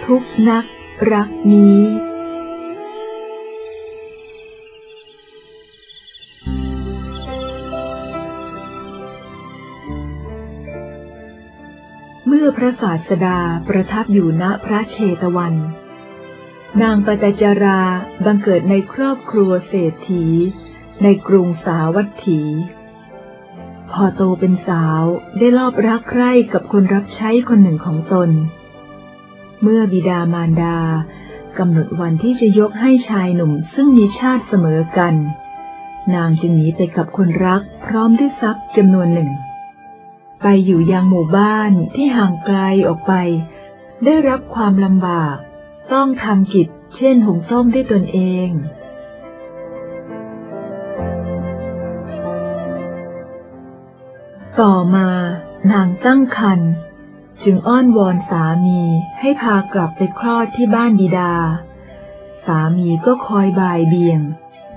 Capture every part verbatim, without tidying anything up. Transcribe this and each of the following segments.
ทุกนักรักนี้เมื่อพระศาสดาประทับอยู่ณพระเชตวันนางปตจาราบังเกิดในครอบครัวเศรษฐีในกรุงสาวัตถีพอโตเป็นสาวได้ลอบรักใคร่กับคนรับใช้คนหนึ่งของตนเมื่อบิดามารดากำหนดวันที่จะยกให้ชายหนุ่มซึ่งมีชาติเสมอกันนางจึงหนีไปกับคนรักพร้อมด้วยทรัพย์จำนวนหนึ่งไปอยู่ยังหมู่บ้านที่ห่างไกลออกไปได้รับความลำบากต้องทำกิจเช่นหุงต้มด้วยตนเองต่อมานางตั้งครรภ์จึงอ้อนวอนสามีให้พากลับไปคลอดที่บ้านบิดาสามีก็คอยบ่ายเบี่ยง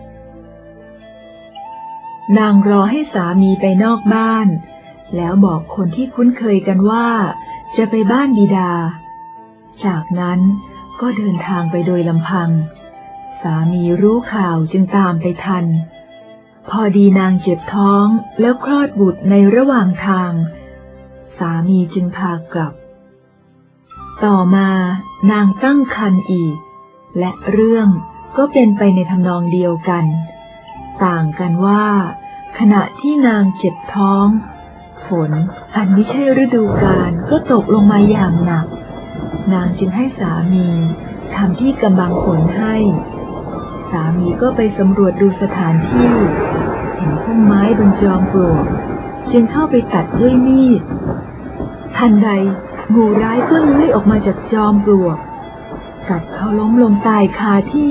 นางรอให้สามีไปนอกบ้านแล้วบอกคนที่คุ้นเคยกันว่าจะไปบ้านบิดาจากนั้นก็เดินทางไปโดยลำพังสามีรู้ข่าวจึงตามไปทันพอดีนางเจ็บท้องแล้วคลอดบุตรในระหว่างทางสามีจึงพากลับต่อมานางตั้งครรภ์อีกและเรื่องก็เป็นไปในทำนองเดียวกันต่างกันว่าขณะที่นางเจ็บท้องฝนอันไม่ใช่ฤดูกาลก็ตกลงมาอย่างหนักนางจึงให้สามีทำที่กำบังฝนให้สามีก็ไปสำรวจดูสถานที่เห็นพุ่มไม้บนจอมปลวกจึงเข้าไปตัดด้วยมีดทันใดงูร้ายก็เลื้อยออกมาจากจอมปลวกกัดเขาล้มลงตายคาที่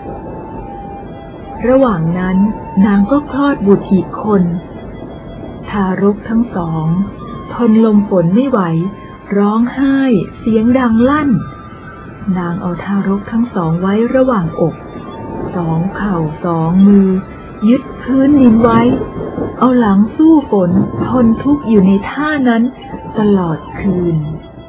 ระหว่างนั้นนางก็คลอดบุตรอีกคนทารกทั้งสองทนลมฝนไม่ไหวร้องไห้เสียงดังลั่นนางเอาทารกทั้งสองไว้ระหว่างอกสองเข่าสองมือยึดพื้นดินไว้เอาหลังสู้ฝนทนทุกข์อยู่ในท่านั้นตลอดคืน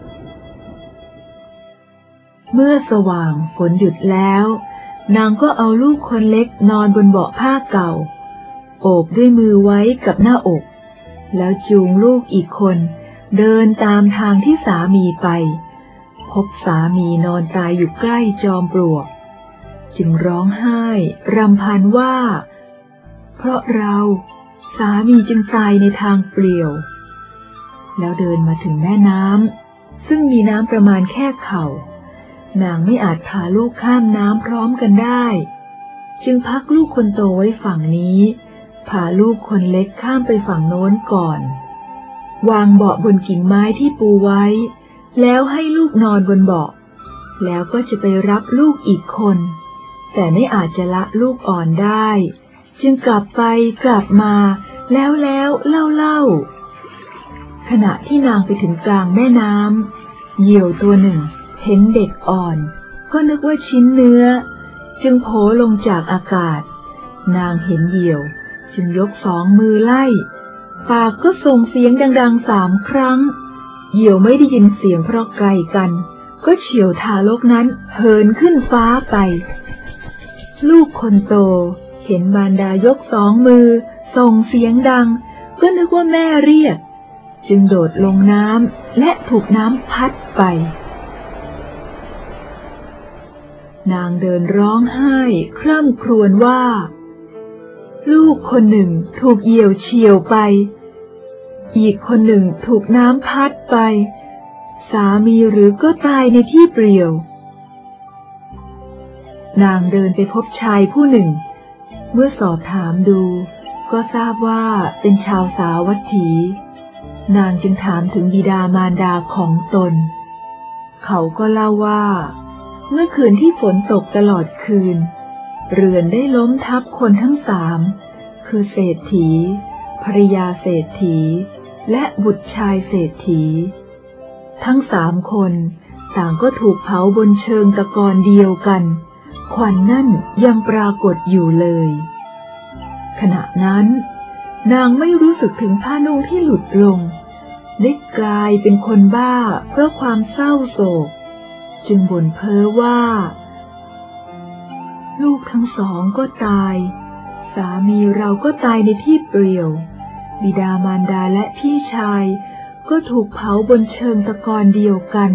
เมื่อสว่างฝนหยุดแล้วนางก็เอาลูกคนเล็กนอนบนเบาะผ้าเก่าโอบด้วยมือไว้กับหน้าอกแล้วจูงลูกอีกคนเดินตามทางที่สามีไปพบสามีนอนตายอยู่ใกล้จอมปลวกจึงร้องไห้รำพันว่าเพราะเราสามีจึงตายในทางเปลี่ยวแล้วเดินมาถึงแม่น้ำซึ่งมีน้ำประมาณแค่เข่านางไม่อาจพาลูกข้ามน้ำพร้อมกันได้จึงพักลูกคนโตไว้ฝั่งนี้พาลูกคนเล็กข้ามไปฝั่งโน้นก่อนวางเบาะบนกิ่งไม้ที่ปูไว้แล้วให้ลูกนอนบนเบาะแล้วก็จะไปรับลูกอีกคนแต่ไม่อาจจะละลูกอ่อนได้จึงกลับไปกลับมาแล้วแล้วเล่าเล่าขณะที่นางไปถึงกลางแม่น้ำเหยี่ยวตัวหนึ่งเห็นเด็กอ่อนก็นึกว่าชิ้นเนื้อจึงโผล่ลงจากอากาศนางเห็นเหยี่ยวจึงยกสองมือไล่ปากก็ส่งเสียงดังๆสามครั้งเหยี่ยวไม่ได้ยินเสียงเพราะไกลกันก็เฉี่ยวทารกนั้นเหินขึ้นฟ้าไปลูกคนโตเห็นมารดายกสองมือส่งเสียงดังก็นึกว่าแม่เรียกจึงโดดลงน้ำและถูกน้ำพัดไปนางเดินร้องไห้คร่ำครวญว่าลูกคนหนึ่งถูกเหยี่ยวเฉี่ยวไปอีกคนหนึ่งถูกน้ำพัดไปสามีหรือก็ตายในที่เปลี่ยวนางเดินไปพบชายผู้หนึ่งเมื่อสอบถามดูก็ทราบว่าเป็นชาวสาวัตถีนางจึงถามถึงบิดามารดาของตนเขาก็เล่าว่าเมื่อคืนที่ฝนตกตลอดคืนเรือนได้ล้มทับคนทั้งสามคือเศรษฐีภริยาเศรษฐีและบุตรชายเศรษฐีทั้งสามคนต่างก็ถูกเผาบนเชิงตะกอนเดียวกันควันนั่นยังปรากฏอยู่เลยขณะนั้นนางไม่รู้สึกถึงผ้านุ่งที่หลุดลงได้กลายเป็นคนบ้าเพราะความเศร้าโศกจึงบ่นเพ้อว่าลูกทั้งสองก็ตายสามีเราก็ตายในที่เปลี่ยวบิดามารดาและพี่ชายก็ถูกเผาบนเชิงตะกอนเดียวกัน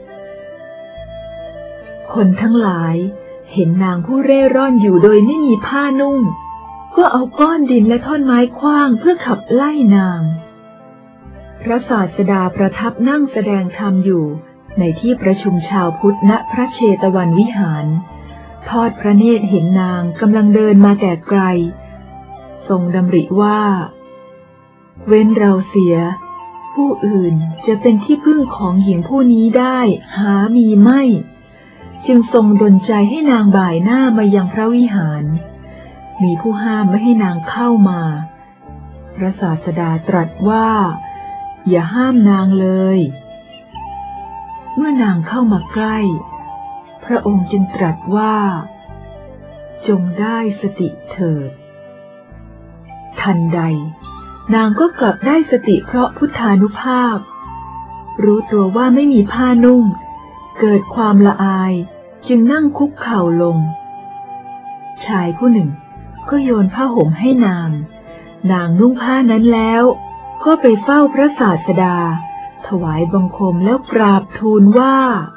คนทั้งหลายเห็นนางผู้เร่ร่อนอยู่โดยไม่มีผ้านุ่งก็เอาก้อนดินและท่อนไม้ขว้างเพื่อขับไล่นางพระศาสดาประทับนั่งแสดงธรรมอยู่ในที่ประชุมชาวพุทธณพระเชตวันวิหารทอดพระเนตรเห็นนางกำลังเดินมาแต่ไกลทรงดำริว่าเว้นเราเสียผู้อื่นจะเป็นที่พึ่งของหญิงผู้นี้ได้หามีไม่จึงทรงดลใจให้นางบ่ายหน้ามายังพระวิหารมีผู้ห้ามไม่ให้นางเข้ามาพระศาสดาตรัสว่าอย่าห้ามนางเลยเมื่อนางเข้ามาใกล้พระองค์จึงตรัสว่าจงได้สติเถิดทันใดนางก็กลับได้สติเพราะพุทธานุภาพรู้ตัวว่าไม่มีผ้านุ่งเกิดความละอายจึงนั่งคุกเข่าลงชายผู้หนึ่งก็โยนผ้าห่มให้นางนางนุ่งผ้านั้นแล้วก็ไปเฝ้าพระศาสดาถวายบังคมแล้วกราบทูลว่า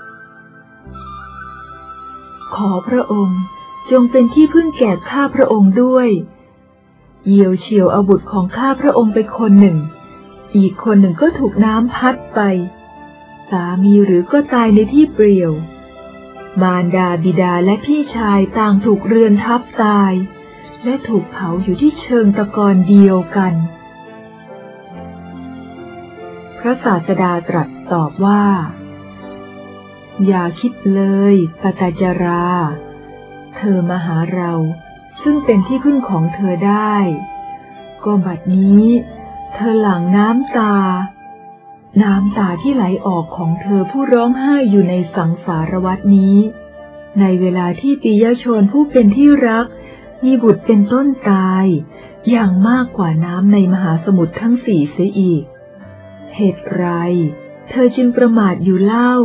ขอพระองค์จงเป็นที่พึ่งแก่ข้าพระองค์ด้วยเหยี่ยวเฉียวเอาบุตรของข้าพระองค์ไปคนหนึ่งอีกคนหนึ่งก็ถูกน้ำพัดไปสามีหรือก็ตายในที่เปลี่ยวมารดาบิดาและพี่ชายต่างถูกเรือนทับตายและถูกเผาอยู่ที่เชิงตะกอนเดียวกันพระศาสดาตรัสตอบว่าอย่าคิดเลยปตจาราเธอมาหาเราซึ่งเป็นที่พึ่งของเธอได้ก็บัดนี้เธอหลั่งน้ำตาน้ำตาที่ไหลออกของเธอผู้ร้องไห้อยู่ในสังสารวัฏนี้ในเวลาที่ปิยชนผู้เป็นที่รักมีบุตรเป็นต้นตายอย่างมากกว่าน้ำในมหาสมุทรทั้งสี่เสียอีกเหตุไรเธอจึงประมาทอยู่เล่า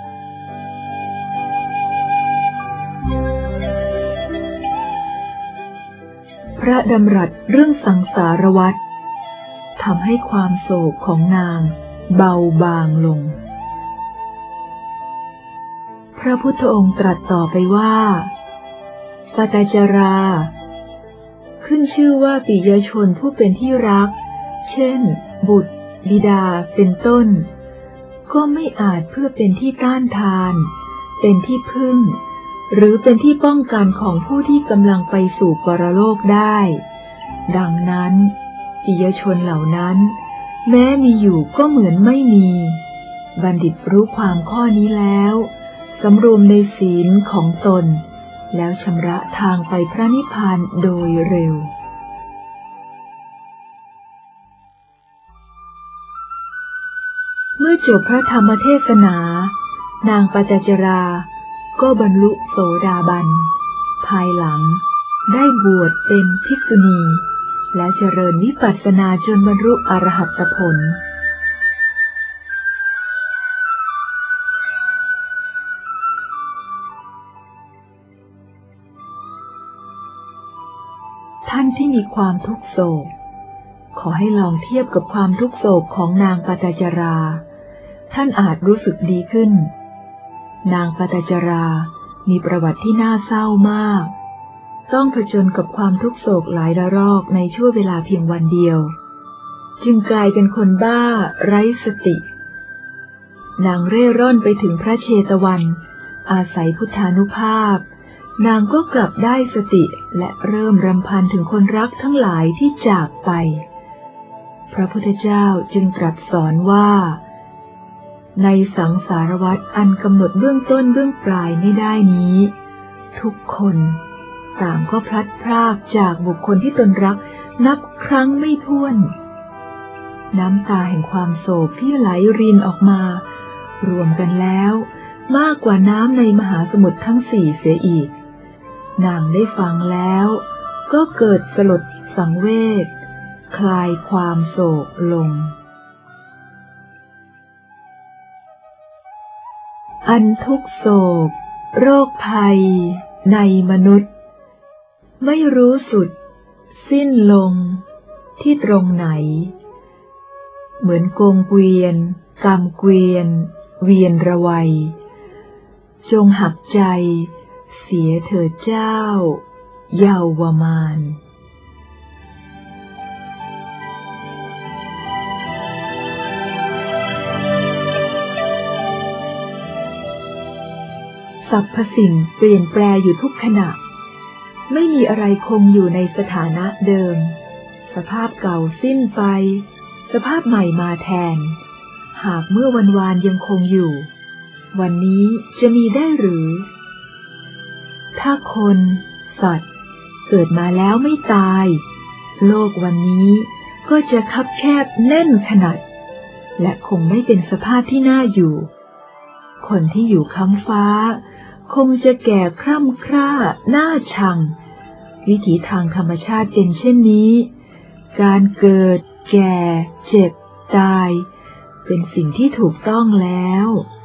พระดำรัสเรื่องสังสารวัฏทำให้ความโศกของนางเบาบางลงพระพุทธองค์ตรัสต่อไปว่าปตจาราขึ้นชื่อว่าปิยชนผู้เป็นที่รักเช่นบุตรบิดาเป็นต้นก็ไม่อาจเพื่อเป็นที่ต้านทานเป็นที่พึ่งหรือเป็นที่ป้องกันของผู้ที่กำลังไปสู่ปรโลกได้ดังนั้นปิยชนเหล่านั้นแม้มีอยู่ก็เหมือนไม่มีบัณฑิตรู้ความข้อนี้แล้วสำรวมในศีลของตนแล้วชำระทางไปพระนิพพานโดยเร็วเมื่อจบพระธรรมเทศนานางปตจาราก็บรรลุโสดาบันภายหลังได้บวชเป็นภิกษุณีและเจริญวิปัสสนาจนบรรลุอรหัตผลท่านที่มีความทุกโศกขอให้ลองเทียบกับความทุกโศกของนางปตจาราท่านอาจรู้สึกดีขึ้นนางปตจารามีประวัติที่น่าเศร้ามากต้องผจญกับความทุกโศกหลายระลอกในช่วงเวลาเพียงวันเดียวจึงกลายเป็นคนบ้าไร้สตินางเร่ร่อนไปถึงพระเชตวันอาศัยพุทธานุภาพนางก็กลับได้สติและเริ่มรำพันถึงคนรักทั้งหลายที่จากไปพระพุทธเจ้าจึงตรัสสอนว่าในสังสารวัฏอันกำหนดเบื้องต้นเบื้องปลายไม่ได้นี้ทุกคนต่างก็พลัดพรากจากบุคคลที่ตนรักนับครั้งไม่ถ้วนน้ำตาแห่งความโศกที่ไหลรินออกมารวมกันแล้วมากกว่าน้ำในมหาสมุทรทั้งสี่เสียอีกนางได้ฟังแล้วก็เกิดสลดสังเวชคลายความโศกลงอันทุกโศกโรคภัยในมนุษย์ไม่รู้สุดสิ้นลงที่ตรงไหนเหมือนกงเกวียนกำเกวียนเวียนระวัยจงหักใจเสียเถิดเจ้าเยาวมานสรรพสิ่งเปลี่ยนแปลอยู่ทุกขณะไม่มีอะไรคงอยู่ในสถานะเดิมสภาพเก่าสิ้นไปสภาพใหม่มาแทนหากเมื่อวันวานยังคงอยู่วันนี้จะมีได้หรือถ้าคนสัตว์เกิดมาแล้วไม่ตายโลกวันนี้ก็จะคับแคบแน่นขนาดและคงไม่เป็นสภาพที่น่าอยู่คนที่อยู่ค้ำฟ้าคงจะแก่คร่ำคร่าหน้าชังวิถีทางธรรมชาติเป็นเช่นนี้การเกิดแก่เจ็บตายเป็นสิ่งที่ถูกต้องแล้ว